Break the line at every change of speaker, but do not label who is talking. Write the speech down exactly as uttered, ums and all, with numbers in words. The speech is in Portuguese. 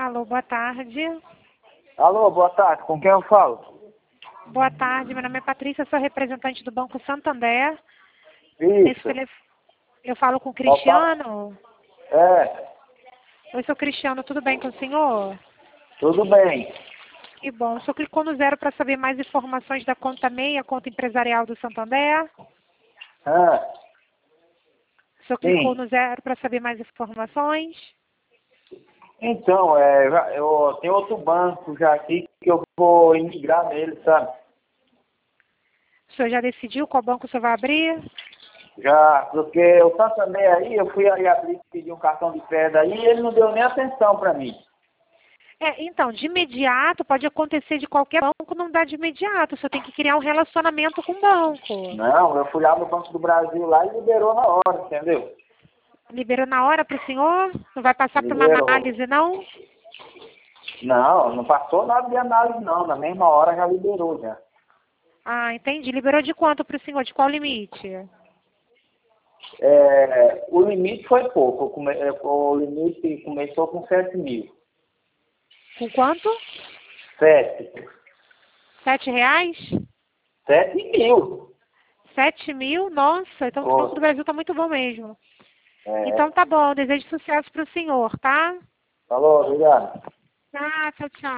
Alô, boa tarde.
Alô, boa tarde. Com quem eu falo?
Boa tarde, meu nome é Patrícia, sou representante do Banco Santander.
Isso.
Telef... Eu falo com o Cristiano.
É,
Oi, sou Cristiano, tudo bem com o senhor?
tudo bem.
Que bom. O senhor clicou no zero para saber mais informações da conta MEI, a conta empresarial do Santander?
Ah,
O senhor clicou
sim.
no zero para saber mais informações?
Então, é, já- eu tenho outro banco já aqui que eu vou imigrar nele, sabe?
O senhor já decidiu qual banco o senhor vai abrir?
Já, porque o Santander aí, eu fui aí abrir, pedir um cartão de crédito aí e ele não deu nem atenção para mim.
É, então, de imediato, pode acontecer de qualquer banco, não dá de imediato. O senhor tem que criar um relacionamento com o banco.
Não, eu fui lá no Banco do Brasil lá e liberou na hora, entendeu?
Liberou na hora para o senhor? Não vai passar por uma
Liberou.
análise, não?
Não, não passou nada de análise não, na mesma hora já liberou já.
Ah, entendi. Liberou de quanto para o senhor? De qual limite?
É, o limite foi pouco, eu come- é, o limite começou com sete mil.
Com quanto?
Sete.
Sete reais?
Sete mil.
Sete mil? Nossa, então o Banco do
Pô,
Brasil está muito bom mesmo. Então
é.
tá bom, desejo sucesso para o senhor, tá?
Falou, obrigado.
Tá, tchau, tchau.